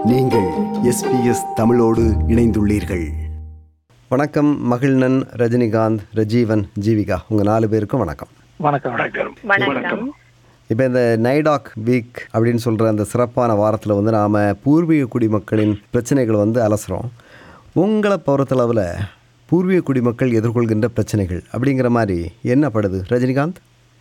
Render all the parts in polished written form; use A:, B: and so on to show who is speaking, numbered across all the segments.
A: நீங்கள் SBS தமிழோடு இணைந்துள்ளீர்கள். வணக்கம் மகிழ்நன், ரஜினிகாந்த், ரஜீவன், ஜீவிகா, உங்கள் 4 பேருக்கும் வணக்கம்.
B: வணக்கம்.
A: இப்போ இந்த நைடாக் வீக் அப்படின்னு சொல்கிற அந்த சிறப்பான வாரத்தில் வந்து நாம் பூர்வீக குடிமக்களின் பிரச்சனைகளை வந்து அலசுகிறோம். உங்களை பொறுத்தளவில் பூர்வீக குடிமக்கள் எதிர்கொள்கின்ற பிரச்சனைகள் அப்படிங்கிற மாதிரி என்ன படுது ரஜினிகாந்த்?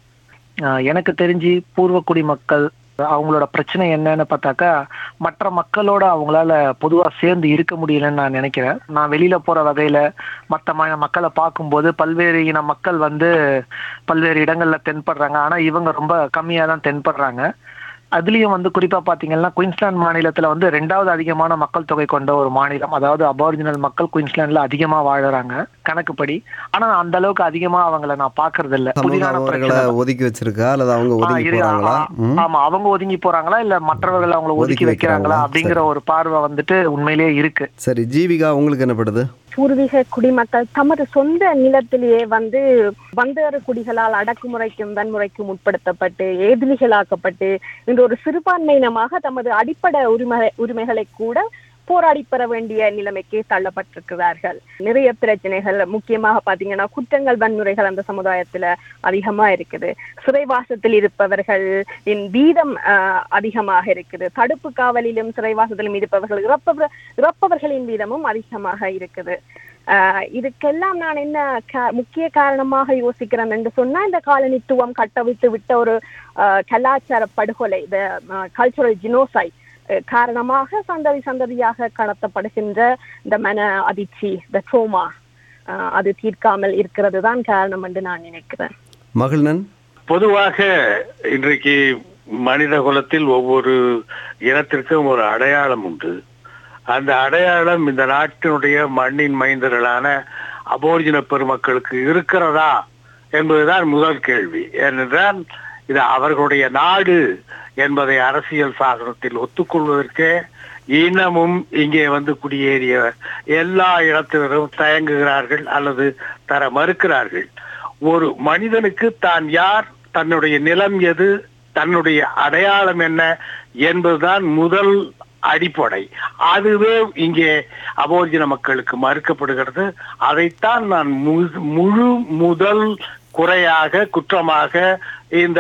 C: எனக்கு தெரிஞ்சு பூர்வ குடிமக்கள் அவங்களோட பிரச்சனை என்னன்னு பார்த்தாக்கா, மற்ற மக்களோட அவங்களால பொதுவா சேர்ந்து இருக்க முடியலன்னு நான் நினைக்கிறேன். நான் வெளியில போற வகையில மற்ற மக்களை பார்க்கும்போது பல்வேறு இன மக்கள் வந்து பல்வேறு இடங்கள்ல தென்படுறாங்க. ஆனா இவங்க ரொம்ப கம்மியா தான் தென்படுறாங்க. அதுலயும் வந்து குறிப்பா பாத்தீங்கன்னா குயின்ஸ்லாந்து மாநிலத்துல வந்து 2வது அதிகமான மக்கள் தொகை கொண்ட ஒரு மாநிலம். அதாவது அபாரிஜினல் மக்கள் குயின்ஸ்லாந்துல அதிகமா வாழறாங்க கணக்குப்படி. ஆனா அந்த அளவுக்கு அதிகமா அவங்கள நான் பாக்குறது இல்ல.
A: ஒதுக்கி வச்சிருக்கா அல்லது அவங்க ஒதுங்கி போறாங்களா?
C: ஆமா, அவங்க ஒதுங்கி போறாங்களா இல்ல மற்றவர்கள் அவங்களை ஒதுக்கி வைக்கிறாங்களா அப்படிங்கிற ஒரு பார்வை வந்துட்டு உண்மையிலேயே இருக்கு.
A: சரி ஜீவிகா, உங்களுக்கு என்ன படுது?
B: பூர்வீக குடிமக்கள் தமது சொந்த நிலத்திலேயே வந்து வந்தேறு குடிகளால் அடக்குமுறைக்கும் வன்முறைக்கும் உட்படுத்தப்பட்டு எதிரிகளாக்கப்பட்டு இன்று ஒரு சிறுபான்மையினமாக தமது அடிப்படை உரிமைகளை கூட போராடி பெற வேண்டிய நிலைமைக்கு தள்ளப்பட்டிருக்கிறார்கள். நிறைய பிரச்சனைகள், முக்கியமாக பாத்தீங்கன்னா குற்றங்கள், வன்முறைகள் அந்த சமுதாயத்துல அதிகமா இருக்குது. சிறைவாசத்தில் இருப்பவர்களின் வீதம் அதிகமாக இருக்குது. தடுப்பு காவலிலும் சிறைவாசத்திலும் இருப்பவர்கள் இறப்பவர்களின் வீதமும் அதிகமாக இருக்குது. இதுக்கெல்லாம் நான் என்ன முக்கிய காரணமாக யோசிக்கிறேன் என்று சொன்னா, இந்த காலனித்துவம் கட்டவிழ்த்து விட்ட ஒரு கலாச்சார படுகொலை, இந்த கல்ச்சுரல் ஜினோசைட் காரணமாக சந்ததியாக கடத்தப்படுகின்ற இந்த மன அதிர்ச்சி, இந்த ட்ரோமா, அது தீர்க்காமல் இருக்கிறது தான் காரணம் என்று நான் நினைக்கிறேன்.
A: மகிழ்நன்,
D: பொதுவாக இன்றைக்கு மனித குலத்தில் ஒவ்வொரு இனத்திற்கும் ஒரு அடையாளம் உண்டு. அந்த அடையாளம் இந்த நாட்டினுடைய மண்ணின் மைந்தர்களான அபோரிஜின பெருமக்களுக்கு இருக்கிறதா என்பதுதான் முதல் கேள்வி. ஏனென்றால் இது அவர்களுடைய நாடு என்பதை அரசியல் சாசனத்தில் ஒத்துக்கொள்வதற்கு இனமும் இங்கே வந்து குடியேறிய எல்லா இடத்தினரும் தயங்குகிறார்கள் அல்லது தர மறுக்கிறார்கள். ஒரு மனிதனுக்கு தான் யார், தன்னுடைய நிலம் எது, தன்னுடைய அடையாளம் என்ன என்பதுதான் முதல் அடிப்படை. அதுவே இங்கே அபோரிஜின மக்களுக்கு மறுக்கப்படுகிறது. அதைத்தான் நான் முதல் குறையாக, குற்றமாக இந்த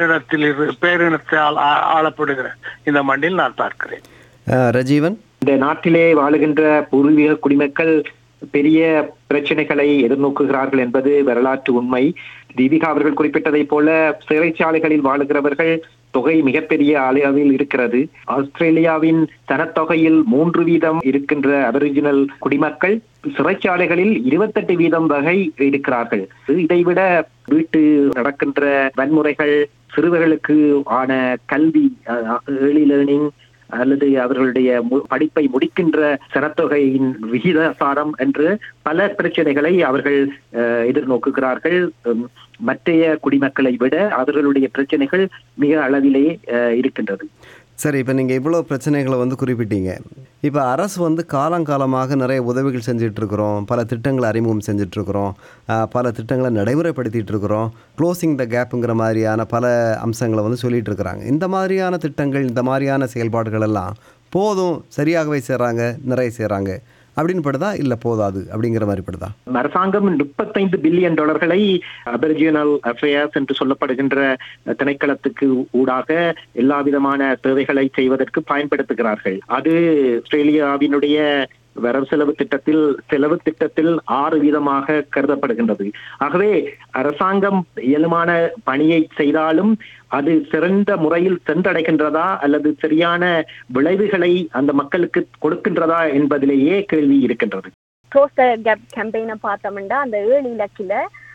D: பேரினத்தால் ஆளப்படுகிற இந்த மண்ணில் நான் பார்க்கிறேன்.
A: ரஜீவன்,
E: இந்த நாட்டிலே வாழுகின்ற பூர்வீக குடிமக்கள் பெரிய பிரச்சனைகளை எதிர்நோக்குகிறார்கள் என்பது வரலாற்று உண்மை. தீபிகா அவர்கள் குறிப்பிட்டதை போல சிறைச்சாலைகளில் வாழுகிறவர்கள் தொகை மிகப்பெரிய அளவில் இருக்கிறது. ஆஸ்திரேலியாவின் சனத்தொகையில் 3% இருக்கின்ற அபரிஜினல் குடிமக்கள் சிறைச்சாலைகளில் 28% வகை இருக்கிறார்கள். இதைவிட வீட்டு நடக்கின்ற வன்முறைகள், சிறுவர்களுக்கு ஆன கல்வி, ஏர்லி லேர்னிங் அல்லது அவர்களுடைய படிப்பை முடிக்கின்ற சனத்தொகையின் விகிதாசாரம் என்று பல பிரச்சனைகளை அவர்கள் எதிர்நோக்குகிறார்கள். மற்றைய குடிமக்களை விட அவர்களுடைய பிரச்சனைகள் மிக அளவிலே இருக்கின்றது.
A: சரி, இப்போ நீங்கள் இவ்வளோ பிரச்சனைகளை வந்து குறிப்பிட்டீங்க. இப்போ அரசு வந்து காலங்காலமாக நிறைய உதவிகள் செஞ்சிட்ருக்குறோம், பல திட்டங்களை அறிமுகம் செஞ்சிட்ருக்குறோம், பல திட்டங்களை நடைமுறைப்படுத்திகிட்டு இருக்கிறோம், க்ளோசிங் த கேப்புங்கிற மாதிரியான பல அம்சங்களை வந்து சொல்லிகிட்டு இருக்கிறாங்க. இந்த மாதிரியான திட்டங்கள், இந்த மாதிரியான செயல்பாடுகள் எல்லாம் போதும், சரியாகவே செய்கிறாங்க, நிறைய செய்கிறாங்க அப்படின்னு படுதா, இல்ல போதாது அப்படிங்கிற மாதிரி படுதா?
E: அரசாங்கம் $35 பில்லியன் அபரிஜினல் அஃபேர்ஸ் என்று சொல்லப்படுகின்ற திணைக்களத்துக்கு ஊடாக எல்லா விதமான சேவைகளை செய்வதற்கு பயன்படுத்துகிறார்கள். அது ஆஸ்திரேலியாவினுடைய வரவு செலவு திட்டத்தில் 6 வீதமாக கருதப்படுகின்றது. ஆகவே அரசாங்கம் இயலுமான பணியை செய்தாலும் அது சிறந்த முறையில் சென்றடைகின்றதா அல்லது சரியான விளைவுகளை அந்த மக்களுக்கு கொடுக்கின்றதா என்பதிலேயே கேள்வி இருக்கின்றது.
B: க்ளோஸ் தி கேப் கேம்பெயினை பார்த்தோம்னா அந்த 7 இலக்கில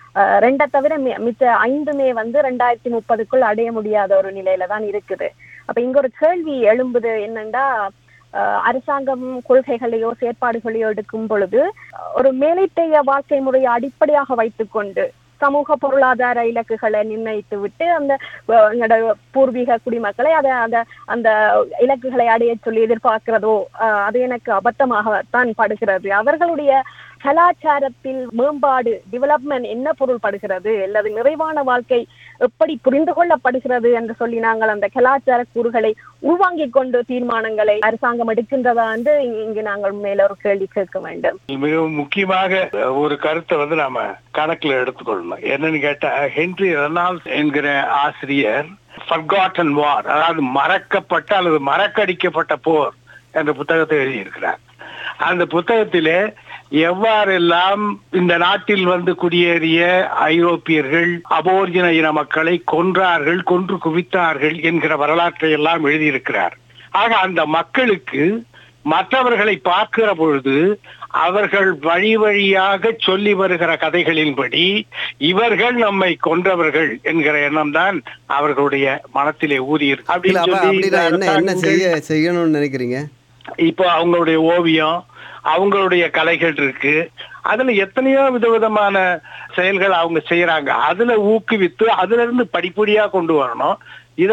B: 2 தவிர மித்த 5மே வந்து 2030க்குள் அடைய முடியாத ஒரு நிலையில தான் இருக்குது. அப்ப இங்க ஒரு கேள்வி எழும்புது என்னன்னா, அரசாங்கம் கொள்கைகளையோ செயற்பாடுகளையோ எடுக்கும் பொழுது ஒரு மேலைத்தைய வாழ்க்கை முறையை அடிப்படையாக வைத்துக்கொண்டு சமூக பொருளாதார இலக்குகளை நிர்ணயித்து விட்டு அந்த பூர்வீக குடிமக்களை அந்த இலக்குகளை அடைய சொல்லி எதிர்பார்க்கிறதோ அது எனக்கு அபத்தமாகத்தான் படுகிறது. அவர்களுடைய கலாச்சாரத்தில் மேம்பாடு டெவலப்மெண்ட் என்ன பொருள்படுகிறது அல்லது நிறைவான வாழ்க்கை எப்படி புரிந்து கொள்ளப்படுகிறது என்று சொல்லி நாங்கள் அந்த கலாச்சார கூறுகளை உள்வாங்கிக் கொண்டு தீர்மானங்களை அரசாங்கம் எடுக்கின்றதா என்று இங்கு நாங்கள் மேல ஒரு கேள்வி கேட்க வேண்டும்.
D: மிகவும் முக்கியமாக ஒரு கருத்தை நாம கணக்குல எடுத்துக்கொள்ளணும். என்னன்னு கேட்டா, ஹென்றி ரெனால்ட்ஸ் என்கிற ஆசிரியர் ஃபர்காட்டன் வார், அதாவது மறக்கப்பட்ட அல்லது மறக்கடிக்கப்பட்ட போர் என்ற புத்தகத்தை எழுதியிருக்கிறார். அந்த புத்தகத்திலே எவ்வாறெல்லாம் இந்த நாட்டில் குடியேறிய ஐரோப்பியர்கள் அபோர்ஜின இன மக்களை கொன்றார்கள், கொன்று குவித்தார்கள் என்கிற வரலாற்றை எல்லாம் எழுதியிருக்கிறார். ஆக அந்த மக்களுக்கு மற்றவர்களை பார்க்கிற பொழுது அவர்கள் வழி வழியாக சொல்லி வருகிற கதைகளின்படி இவர்கள் நம்மை கொன்றவர்கள் என்கிற எண்ணம் தான் அவர்களுடைய மனத்திலே ஊதியிருக்கு அப்படின்னு
A: செய்யணும்னு நினைக்கிறீங்க.
D: இப்போ அவங்களுடைய ஓவியம், அவங்களுடைய கலைகள் இருக்கு, அதுல எத்தனையோ விதவிதமான செயல்கள் அவங்க செய்யறாங்க. அதுல ஊக்குவித்து அதுல இருந்து படிப்படியா கொண்டு வரணும். இத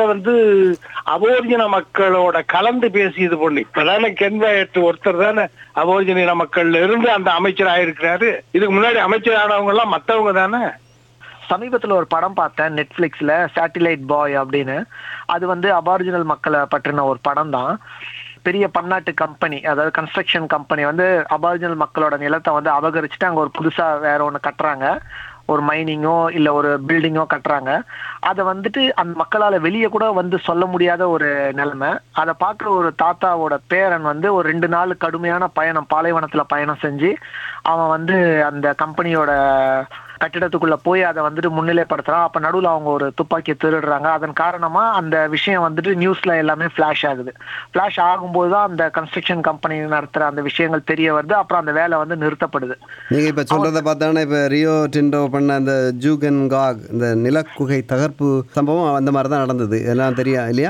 D: அபோர்ஜின மக்களோட கலந்து பேசி இது பண்ணி இப்பதானே கென்வாயத்து ஒருத்தர் தானே அபோர்ஜின இன மக்கள்ல இருந்து அந்த அமைச்சர் ஆயிருக்கிறாரு. இதுக்கு முன்னாடி அமைச்சர் ஆனவங்க எல்லாம் மத்தவங்க தானே.
C: சமீபத்துல ஒரு படம் பார்த்தேன் நெட்ஃபிளிக்ஸ்ல, சேட்டிலைட் பாய் அப்படின்னு. அது அபாரிஜினல் மக்களை பற்றின ஒரு படம் தான். பெரிய பன்னாட்டு கம்பெனி, அதாவது கன்ஸ்ட்ரக்ஷன் கம்பெனி அபாரிஜினல் மக்களோட நிலத்தை அபகரிச்சுட்டு அங்க ஒரு புதுசா வேற ஒண்ணு கட்டுறாங்க. ஒரு மைனிங்கோ இல்ல ஒரு பில்டிங்கோ கட்டுறாங்க. அதை அந்த மக்களால வெளியே கூட சொல்ல முடியாத ஒரு நிலைமை. அதை பார்க்குற ஒரு தாத்தாவோட பேரன் ஒரு 2 நாள் கடுமையான பயணம், பாலைவனத்துல பயணம் செஞ்சு அவன் அந்த கம்பெனியோட கட்டிடத்துக்குள்ள போய் அதை முன்னிலைப்படுத்துறான். அப்ப நடுவில் அவங்க ஒரு துப்பாக்கியை திருடுறாங்க. அதன் காரணமா அந்த விஷயம் நியூஸ்ல எல்லாமே பிளாஷ் ஆகுது. பிளாஷ் ஆகும்போதுதான் அந்த கன்ஸ்ட்ரக்ஷன் கம்பெனி நடத்துற அந்த விஷயங்கள் தெரிய வருது. அப்புறம் அந்த வேலை நிறுத்தப்படுது.
A: நீங்க இப்ப சொல்றத பார்த்தானே, இப்ப ரியோ டிண்டோ பண்ண அந்த ஜூகன் காக் இந்த நிலக்குகை தகர்ப்பு சம்பவம் அந்த மாதிரிதான் நடந்தது. எல்லாம் தெரியும் இல்லையா?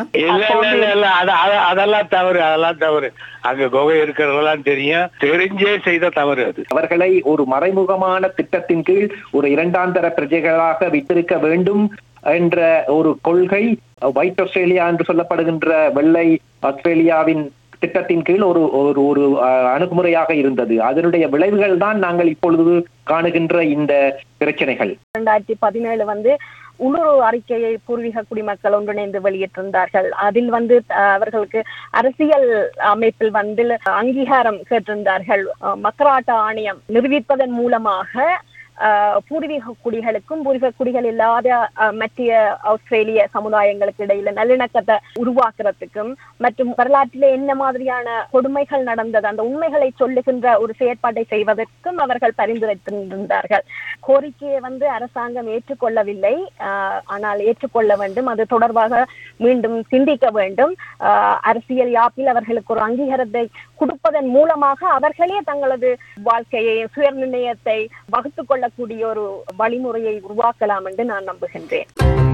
D: அதெல்லாம் தவறு, அதெல்லாம் தவறு. அங்க குகை இருக்கிறதெல்லாம் தெரியும், தெரிஞ்சே செய்த தவறு அது.
E: அவர்களை ஒரு மறைமுகமான திட்டத்தின் கீழ் ஒரு இரண்டாந்தர பிரஜைகளாக வைத்திருக்க வேண்டும் என்ற ஒரு கொள்கை ஒயிட் ஆஸ்திரேலியா என்று சொல்லப்படுகின்ற வெள்ளை ஆஸ்திரேலியாவின் திட்டத்தின் கீழ் ஒரு ஒரு அணுகுமுறையாக இருந்தது. அதனுடைய விளைவுகள் தான் நாங்கள் இப்பொழுது காணுகின்ற இந்த பிரச்சனைகள்.
B: 2017 உள்ளூர் அறிக்கையை பூர்வீக குடிமக்கள் ஒன்றிணைந்து வெளியிட்டிருந்தார்கள். அதில் அவர்களுக்கு அரசியல் அமைப்பில் அங்கீகாரம் கேட்டிருந்தார்கள். மக்களாட்ட ஆணையம் நிரூபிப்பதன் மூலமாக பூர்வீக குடிகளுக்கும் பூர்வீக குடிகள் இல்லாத மத்திய ஆஸ்திரேலிய சமுதாயங்களுக்கு இடையில நல்லிணக்கத்தை உருவாக்குறதுக்கும் மற்றும் வரலாற்றிலே என்ன மாதிரியான கொடுமைகள் நடந்தது அந்த உண்மைகளை சொல்லுகின்ற ஒரு செயற்பாட்டை செய்வதற்கும் அவர்கள் பரிந்துரைத்திருந்தார்கள். கோரிக்கையை அரசாங்கம் ஏற்றுக்கொள்ளவில்லை. ஆனால் ஏற்றுக்கொள்ள வேண்டும். அது தொடர்பாக மீண்டும் சிந்திக்க வேண்டும். அரசியல் யாப்பில் அவர்களுக்கு ஒரு அங்கீகாரத்தை கொடுப்பதன் மூலமாக அவர்களே தங்களது வாழ்க்கையை சுய நிர்ணயத்தை வகுத்துக் கொள்ள கூடிய ஒரு வழிமுறையை உருவாக்கலாம் என்று நான் நம்புகின்றேன்.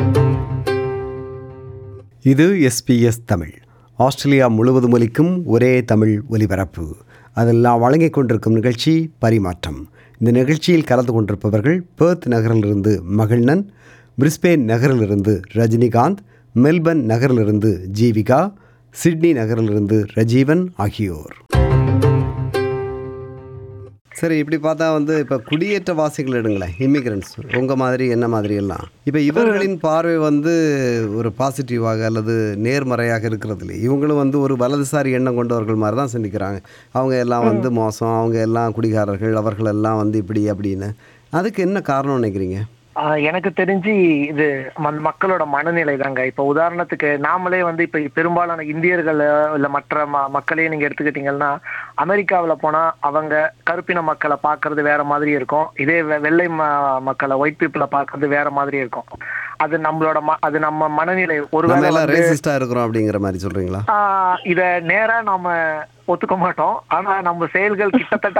A: இது SBS தமிழ், ஆஸ்திரேலியா முழுவதும் ஒலிக்கும் ஒரே தமிழ் ஒலிபரப்பு. அதெல்லாம் வழங்கிக் கொண்டிருக்கும் நிகழ்ச்சி பரிமாற்றம். இந்த நிகழ்ச்சியில் கலந்து கொண்டிருப்பவர்கள் பெர்த் நகரிலிருந்து மகிழ்நன், பிரிஸ்பேன் நகரிலிருந்து ரஜினிகாந்த், மெல்பர்ன் நகரிலிருந்து ஜீவிகா, சிட்னி நகரிலிருந்து ரஜீவன் ஆகியோர். சரி, இப்படி பார்த்தா இப்போ குடியேற்றவாசிகள் எடுங்களேன், இமிகிரண்ட்ஸ், உங்கள் மாதிரி என்ன மாதிரி எல்லாம் இப்போ இவர்களின் பார்வை ஒரு பாசிட்டிவாக அல்லது நேர்மறையாக இருக்கிறது இல்லை. இவங்களும் ஒரு வலதுசாரி எண்ணம் கொண்டவர்கள் மாதிரி தான் சிந்திக்கிறாங்க. அவங்க எல்லாம் மோசம், அவங்க எல்லாம் குடிகாரர்கள், அவர்கள் எல்லாம் இப்படி அப்படின்னு. அதுக்கு என்ன காரணம் நினைக்கிறீங்க?
C: எனக்கு தெரிஞ்சு இது மக்களோட மனநிலை தாங்க. இப்ப உதாரணத்துக்கு நாமளே இப்ப பெரும்பாலான இந்தியர்கள் இல்ல மற்ற மக்களையே நீங்க எடுத்துக்கிட்டீங்கன்னா, அமெரிக்காவில போனா அவங்க கருப்பின மக்களை பாக்குறது வேற மாதிரி இருக்கும். இதே வெள்ளை மக்களை ஒயிட் பீப்புளை பாக்குறது வேற மாதிரி இருக்கும். அது நம்மளோட அது நம்ம மனநிலை. ஒருவேளை
A: ரேசிஸ்டா இருக்கிறோம் அப்படிங்கிற மாதிரி சொல்றீங்களா?
C: இத நேரா நாம ஒத்துக்க மாட்டோம். ஆனா நம்ம செயல்கள் கிட்டத்தட்ட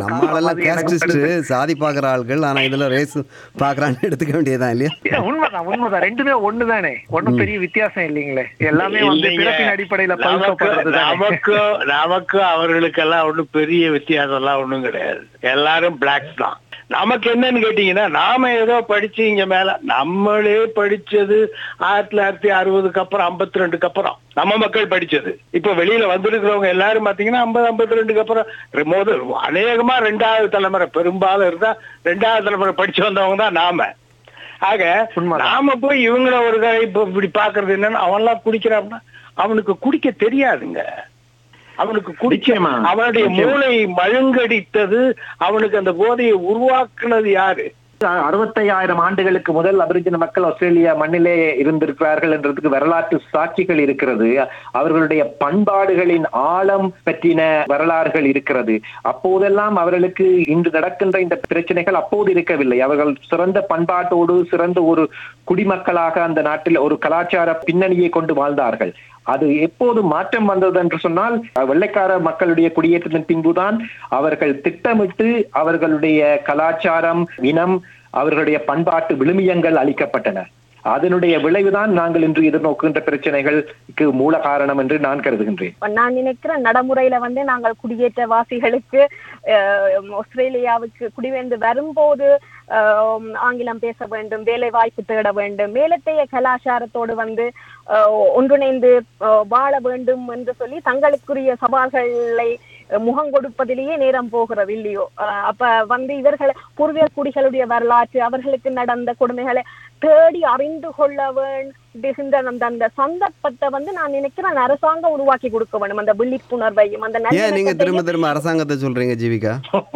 A: சாதி பாக்குற ஆள்கள், ஆனா இதுல ரேஸ் பாக்குறான்னு எடுத்துக்க வேண்டியதான் இல்லையா?
C: உண்மைதான். ரெண்டுமே ஒண்ணுதானே, ஒன்னும் பெரிய வித்தியாசம் இல்லைங்களே. எல்லாமே பிறப்பின் அடிப்படையில
D: நமக்கு அவர்களுக்கெல்லாம் ஒண்ணும் பெரிய வித்தியாசம் எல்லாம் ஒண்ணும் கிடையாது. எல்லாரும் பிளாக் தான். நமக்கு என்னன்னு கேட்டீங்கன்னா, நாம ஏதோ படிச்சு இங்க மேல நம்மளே படிச்சது 1960 அப்புறம் 52 அப்புறம் நம்ம மக்கள் படிச்சது. இப்ப வெளியில வந்திருக்கிறவங்க எல்லாரும் பாத்தீங்கன்னா 50-52 அப்புறம் அநேகமா 2வது தலைமுறை பெரும்பாலும் இருந்தா 2வது தலைமுறை படிச்சு வந்தவங்க தான் நாம. ஆக நாம போய் இவங்கள ஒரு இப்படி பாக்குறது என்னன்னா, அவன்லாம் குடிக்கிறான்னா அவனுக்கு குடிக்க தெரியாதுங்க. அவனுக்கு குடிக்க அவனுடைய மூளை மழுங்கடித்தது, அவனுக்கு அந்த போதையை உருவாக்குனது யாரு?
E: 65,000 ஆண்டுகளுக்கு முதல் அபிரிஜின மக்கள் ஆஸ்திரேலியா மண்ணிலே இருந்திருக்கிறார்கள் என்றதுக்கு வரலாற்று சாட்சிகள் இருக்கிறது. அவர்களுடைய பண்பாடுகளின் ஆழம் பற்றின வரலாறுகள் இருக்கிறது. அப்போதெல்லாம் அவர்களுக்கு இன்று நடக்கின்ற இந்த பிரச்சனைகள் அப்போது இருக்கவில்லை. அவர்கள் சிறந்த பண்பாட்டோடு சிறந்த ஒரு குடிமக்களாக அந்த நாட்டில் ஒரு கலாச்சார பின்னணியை கொண்டு வாழ்ந்தார்கள். அது எப்போது மாற்றம் வந்தது என்று சொன்னால், வெள்ளைக்கார மக்களுடைய குடியேற்றத்தின் பின்புதான் அவர்கள் திட்டமிட்டு அவர்களுடைய கலாச்சாரம், இனம், அவர்களுடைய பண்பாட்டு விழுமியங்கள் அளிக்கப்பட்டன. அதனுடைய விளைவுதான் நாங்கள் இன்று எதிர்நோக்குகின்ற பிரச்சனைகளுக்கு மூல காரணம் என்று நான் கருதுகின்றேன்.
B: நான் நினைக்கிறேன் நடைமுறையில நாங்கள் குடியேற்றவாசிகளுக்கு ஆஸ்திரேலியாவுக்கு குடிவந்து வரும்போது ஆங்கிலம் பேச வேண்டும், வேலை வாய்ப்பு தேட வேண்டும், மேலத்தைய கலாச்சாரத்தோடு ஒன்றிணைந்து வாழ வேண்டும் என்று சொல்லி தங்களுக்குரிய சவால்களை முகம் கொடுப்பதிலேயே நேரம் போகிறது இல்லையோ. அப்ப இவர்கள் பூர்வீக குடிகளுடைய வரலாற்று, அவர்களுக்கு நடந்த கொடுமைகளை தேடி அறிந்து கொள்ள வேண்டும். அந்த சந்தர்ப்பத்தை நான் நினைக்கிறேன் அரசாங்கம் உருவாக்கி கொடுக்க வேண்டும். அந்த விழிப்புணர்வையும் அந்த
A: நீங்க திரும்ப திரும்ப அரசாங்கத்தை சொல்றீங்க ஜீவிகா?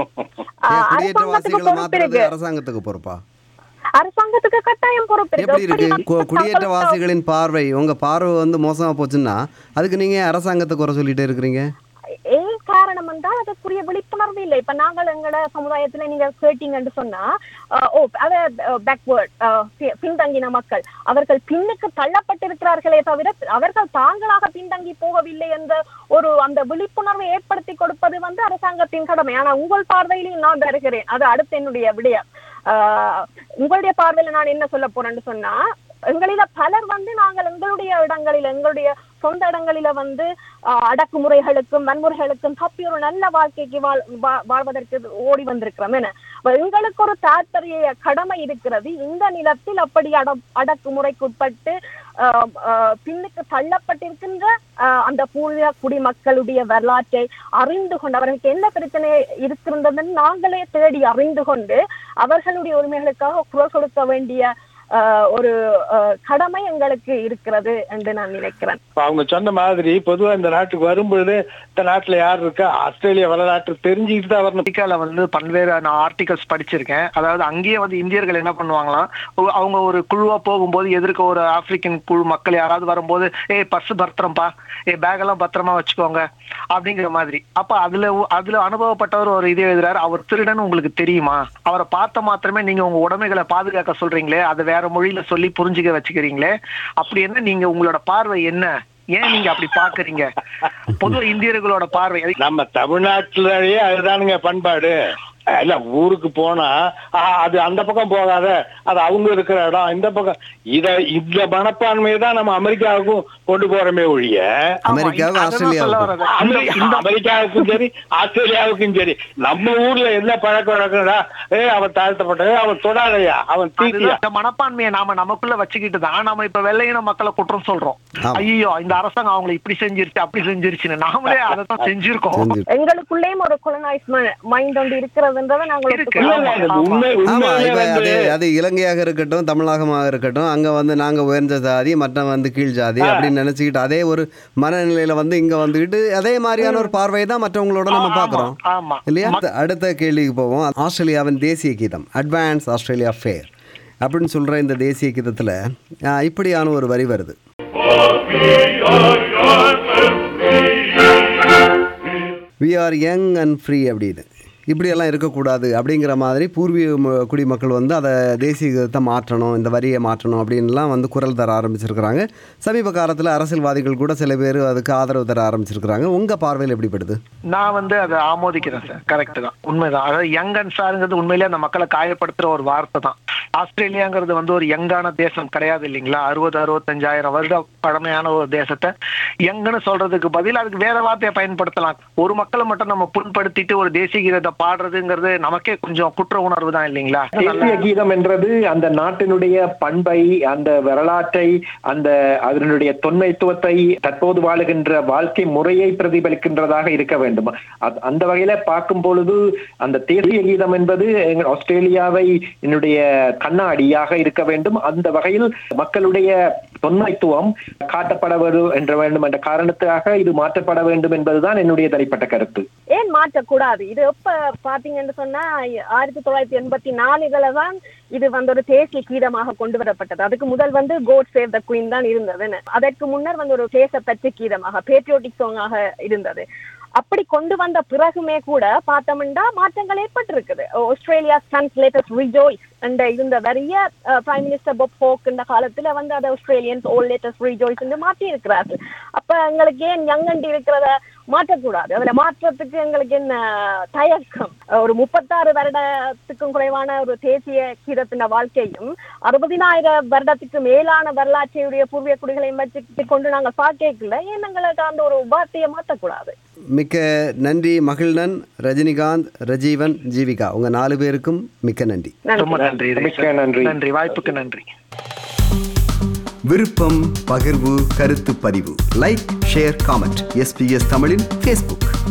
A: அரசாங்கத்துக்கு பொறுப்பா?
B: அரசாங்கத்துக்கு கட்டாயம் பொறுப்பு.
A: எப்படி இருக்கு குடியேற்றவாசிகளின் பார்வை? உங்க பார்வை மோசமா போச்சுன்னா அதுக்கு நீங்க அரசாங்கத்தை குறை சொல்லிட்டே இருக்கிறீங்க.
B: ஏன் காரணம் என்றால் அதற்குரிய விழிப்புணர்வு இல்லை. இப்ப நாங்கள் எங்களோட சமுதாயத்துல நீங்க கேட்டீங்கன்னு சொன்னா பேக்வேர்ட் பின்தங்கின மக்கள் அவர்கள் பின்னுக்கு தள்ளப்பட்டிருக்கிறார்களே தவிர அவர்கள் தாங்களாக பின்தங்கி போகவில்லை என்ற அந்த விழிப்புணர்வை ஏற்படுத்தி கொடுப்பது அரசாங்கத்தின் கடமை. ஆனா உங்கள் பார்வையிலையும் நான் தருகிறேன், அது அடுத்து என்னுடைய விடயம். உங்களுடைய பார்வையில நான் என்ன சொல்ல போறேன்னு சொன்னா, எங்களில பலர் நாங்கள் எங்களுடைய இடங்களில எங்களுடைய சொந்த இடங்களில அடக்குமுறைகளுக்கும் வன்முறைகளுக்கும் தப்பி ஒரு நல்ல வாழ்க்கைக்கு வாழ்வதற்கு ஓடி வந்திருக்கிறோம். எங்களுக்கு ஒரு தாற்பரிய கடமை இருக்கிறது. இந்த நிலத்தில் அப்படி அடக்குமுறைக்குட்பட்டு பின்னுக்கு தள்ளப்பட்டிருக்கின்ற அந்த பூர்வீக குடிமக்களுடைய வரலாற்றை அறிந்து கொண்டு அவர்களுக்கு என்ன பிரச்சனை இருக்கின்றதுன்னு நாங்களே தேடி அறிந்து கொண்டு அவர்களுடைய உரிமைகளுக்காக குரல் கொடுக்க வேண்டிய ஒரு கடமை எங்களுக்கு இருக்கிறது என்று நான் நினைக்கிறேன்.
D: அவங்க சொன்ன மாதிரி பொதுவா இந்த நாட்டுக்கு வரும்பொழுது இந்த நாட்டுல யார் இருக்கா, ஆஸ்திரேலியா வரலாற்று தெரிஞ்சுக்கிட்டு தான் வரணும்.
C: பல்வேறு நான் ஆர்டிகல்ஸ் படிச்சிருக்கேன். அதாவது அங்கேயே இந்தியர்கள் என்ன பண்ணுவாங்களாம், அவங்க ஒரு குழுவா போகும்போது எதிர்க்க ஒரு ஆப்பிரிக்கன் குழு மக்கள் யாராவது வரும்போது பர்ஸ் பத்திரம்பா, பேக் எல்லாம் பத்திரமா வச்சுக்கோங்க அப்படிங்கிற மாதிரி. அப்ப அதுல அனுபவப்பட்டவர் ஒரு இது எழுதுறாரு, அவர் திருடன் உங்களுக்கு தெரியுமா, அவரை பார்த்த மாத்திரமே நீங்க உங்க உடைமைகளை பாதுகாக்க சொல்றீங்களே, அதை வேற மொழியில சொல்லி புரிஞ்சுக்க வச்சுக்கிறீங்களே, அப்படி என்ன நீங்க உங்களோட பார்வை என்ன, ஏன் நீங்க அப்படி பாக்குறீங்க? பொதுவா இந்தியர்களோட பார்வை
D: நம்ம தமிழ்நாட்டிலேயே அதுதானுங்க பண்பாடு. இல்ல ஊருக்கு போனா அது அந்த பக்கம் போகாத, அது அவங்க இருக்கிற இடம் இந்த பக்கம், இந்த மனப்பான்மையை தான் நம்ம அமெரிக்காவுக்கும் கொண்டு போறோமே ஒழிய அமெரிக்காவுக்கும் சரி ஆஸ்திரேலியாவுக்கும் சரி நம்ம ஊர்ல என்ன பழக்க வழக்கம்டா, அவன் தாழ்த்தப்பட்டது, அவன் தொடாதையா, அவன் தீட்டியா,
C: மனப்பான்மையை நாம நமக்குள்ள வச்சுக்கிட்டு தான் நாம இப்ப வெள்ளையின மக்களை குற்றம் சொல்றோம். ஐயோ இந்த அரசாங்கம் அவங்களை இப்படி செஞ்சிருச்சு அப்படி செஞ்சிருச்சுன்னு நாமளே அதை தான் செஞ்சிருக்கோம்.
B: எங்களுக்குள்ளேயும் ஒரு கொலனைஸ் மைண்ட் ஒன்று இருக்கிறது.
A: அது இலங்கையாக இருக்கட்டும் தமிழகமாக இருக்கட்டும், அங்க நாங்க உயர்ந்த ஜாதி மற்ற கீழ் ஜாதி அப்படின்னு நினைச்சுக்கிட்டு அதே ஒரு மனநிலையில இங்க வந்துகிட்டு அதே மாதிரியான ஒரு பார்வையை தான் மற்றவங்களோட நம்ம பாக்குறோம் இல்லையா? அடுத்த கேள்விக்கு போவோம். ஆஸ்திரேலியாவின் தேசிய கீதம் அட்வான்ஸ் ஆஸ்திரேலியா ஃபேர் அப்படின்னு சொல்ற இந்த தேசிய கீதத்துல இப்படியான ஒரு வரி வருது. We are young and free அப்படின்னு. இப்படியெல்லாம் இருக்கக்கூடாது அப்படிங்கிற மாதிரி பூர்வீக குடிமக்கள் அதை தேசிய கீதத்தை மாற்றணும், இந்த வரியை மாற்றணும் அப்படின்லாம் குரல் தர ஆரம்பிச்சிருக்கிறாங்க. சமீப காலத்தில் அரசியல்வாதிகள் கூட சில பேர் அதுக்கு ஆதரவு தர ஆரம்பிச்சிருக்கிறாங்க. உங்க பார்வையில் எப்படிப்படுது?
C: நான் அதை ஆமோதிக்கிறேன் சார். கரெக்ட் தான், உண்மைதான். அதாவது யங் அண்ட் சாருங்கிறது உண்மையிலே அந்த மக்களை காயப்படுத்துற ஒரு வார்த்தை தான். ஆஸ்திரேலியாங்கிறது வந்து ஒரு யங்கான தேசம் கிடையாது இல்லைங்களா. 60-65,000 வருடம் பழமையான ஒரு தேசத்தை யங்குன்னு சொல்றதுக்கு பதில் அதுக்கு வேற வார்த்தையை பயன்படுத்தலாம். ஒரு மக்களை மட்டும் நம்ம புண்படுத்திட்டு ஒரு தேசிய கீதத்தை பாடுறதுங்கிறது நமக்கே கொஞ்சம் குற்ற உணர்வு தான் இல்லைங்களா.
E: தேசிய கீதம் என்றது அந்த நாட்டினுடைய பண்பை, அந்த வரலாற்றை, அதனுடைய தொன்மைத்துவத்தை, தற்போது வாழுகின்ற வாழ்க்கை முறையை பிரதிபலிக்கின்றதாக இருக்க வேண்டும். அந்த வகையில பார்க்கும் பொழுது அந்த தேசிய கீதம் என்பது ஆஸ்திரேலியாவை என்னுடைய கண்ணாடியாக இருக்க வேண்டும். அந்த வகையில் மக்களுடைய தொன்மைத்துவம் காட்டப்பட வேண்டும் என்ற காரணத்துக்காக இது மாற்றப்பட வேண்டும் என்பதுதான் என்னுடைய தனிப்பட்ட கருத்து.
B: ஏன் மாற்றக்கூடாது? இது எப்ப பாத்தீங்கன்னு சொன்னா 1984 தான் இது வந்து ஒரு தேசிய கீதமாக கொண்டு வரப்பட்டது. அதுக்கு முதல் வந்து கோட் சேவ் த குயின் தான் இருந்தது. அதற்கு முன்னர் வந்து ஒரு தேசப்பற்று கீதமாக, பேட்ரியோட்டிக் சாங்காக இருந்தது. அப்படி கொண்டு வந்த பிறகுமே கூட பார்த்தோம்னா மாற்றங்கள் ஏற்பட்டிருக்குது. ஆஸ்திரேலியா சன்ஸ் லேட்டஸ்ட் ரிஜாய்ஸ் என்ற இருந்த வரிய பிரைம் மினிஸ்டர் பாப் ஹாக் இந்த காலத்துல வந்து அதை ஆஸ்திரேலியன்ஸ் ஓல் லேட்டஸ்ட் ரிஜாய்ஸ் என்று மாற்றி இருக்கிறாரு. அப்ப எங்களுக்கு ஏன் யங்கண்டி இருக்கிறத மாற்றக்கூடாது? அதுல மாற்றத்துக்கு எங்களுக்கு என்ன தயக்கம்? ஒரு 36 வருடத்துக்கும் குறைவான ஒரு தேசிய கீதத்தின் வாழ்க்கையும் 60,000 வருடத்துக்கு மேலான வரலாற்றையுடைய பூர்வீக குடிகளையும் வச்சு கொண்டு நாங்கள் பார்க்கல. ஏன் எங்களுக்கு அந்த ஒரு வார்த்தையை மாற்றக்கூடாது?
A: மிக்க நன்றி மகிழ்நன், ரஜினிகாந்த், ரஜீவன், ஜீவிகா, உங்க 4 பேருக்கும் மிக்க நன்றி.
C: ரொம்ப நன்றி.
E: நன்றி.
C: நன்றி, வாய்ப்புக்கு நன்றி.
A: விருப்பம், பகிர்வு, கருத்து பதிவு, லைக், ஷேர், காமெண்ட். SBS தமிழின் Facebook.